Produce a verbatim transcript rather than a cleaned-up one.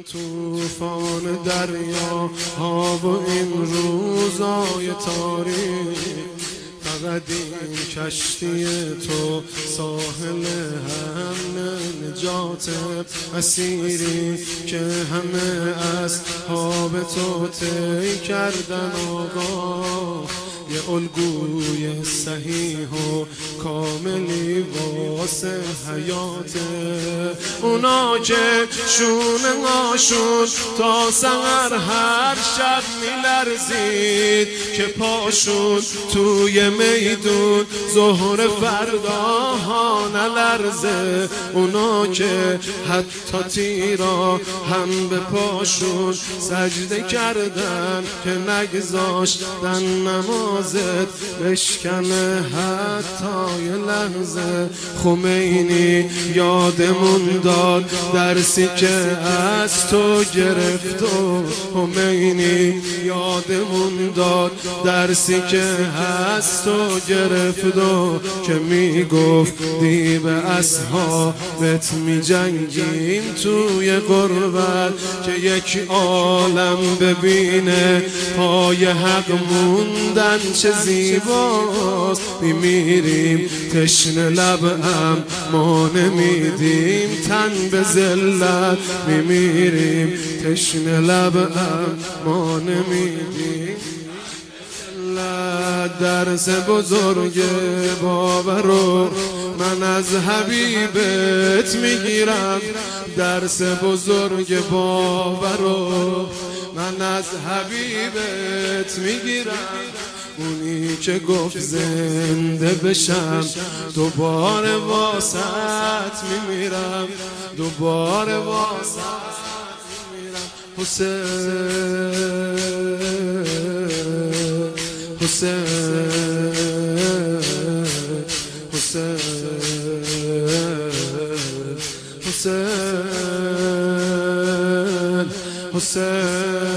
طوفان دریا ها و این روزای تاریک، فقط این کشتی تو ساحل هم نجات اسیری که همه اصحاب تو طی کردن. آقا یه الگوی صحیح و کاملی واسه حیات اونا که شونه هاشون تا سحر هر شب میلرزید، که پاشون توی میدون ظهر فردا ها نلرزه. اونا که حتی تیرا هم به پاشون سجده کردن که نگذاشتن نمازت بشکنه حتی یه لحظه. خمینی یادمون داد درسی که از تو گرفت و خمینی یادمون داد درسی که از تو گرفت و که میگفتی به اصحابت میجنگیم توی غربت، که یک عالم ببینه پای حق موندن چه زیباست. میمیریم تشنه لب ام ما نمیدیم تن به ذلت، میمیریم تشنه لب ام ما نمیدیم. درس بزرگ باورو من از حبیبت میگیرم، درس بزرگ باورو من از حبیبت میگیرم. اونی که گفت زنده بشم دوباره واسط میمیرم، دوباره واسط میمیرم. حسین حسین حسین حسین حسین